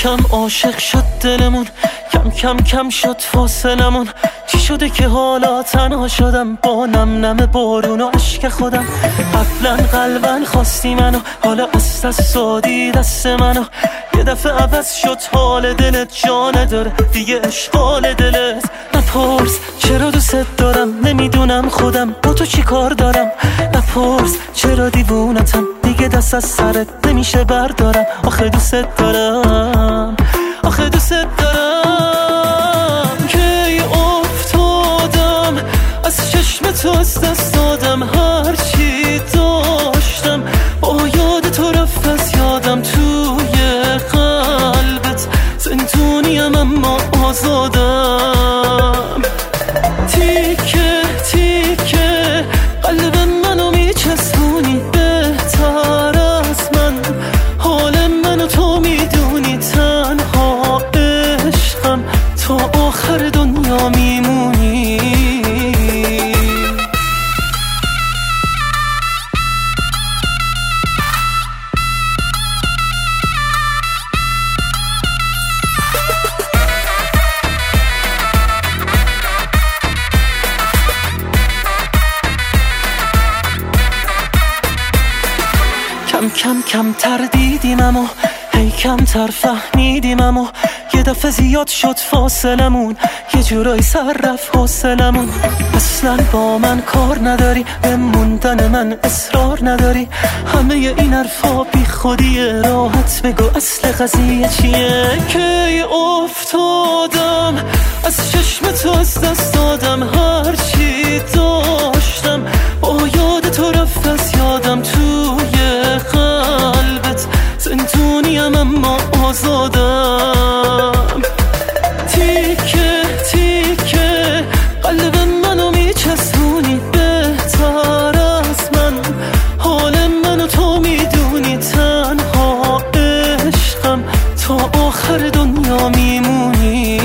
کم عاشق شد دلمون، کم کم کم شد فاصلمون. چی شده که حالا تنها شدم با نم نم بارون و عشق خودم؟ قبلا قلبا خواستی منو، حالا از دست دادی دست منو. یه دفعه عوض شد حال دلت، جا نداره دیگه اشغال دلت. نپرس چرا دوست دارم، نمیدونم خودم با تو چی کار دارم. نپرس چرا دیوونتم، دیگه دست از سرت نمیشه بردارم. آخه دوست دارم، آخه دوست دارم. کی افتادم از چشم تو، از دست دادم هرچی داشتم. با یاد تو رفت از یادم، توی قلبت زندونیم اما آزادم. تیکه تیکه قلب منو میچسبونی، بهتر از من حال منو تو میدونی. تنها عشقم تا آخر دنیا میمونی. کم کم کمتر دیدیم اما هی کمتر فهمیدیم. اما یه دفعه زیاد شد فاصلمون، یه جورایی سر رفت حوصلمون. اصلا با من کار نداری، به موندن من اصرار نداری. همه این حرفا بی خودیه، راحت بگو اصل قضیه چیه. کی افتادم از چشم تو، از دست دادم هرچی داشتم. با یاد تو رفت از یادم، توی قلبت زندونیم اما آزادم. تیکه تیکه قلب منو میچسبونی، بهتر از من حال منو تو میدونی. تنها عشقم تا آخر دنیا میمونی.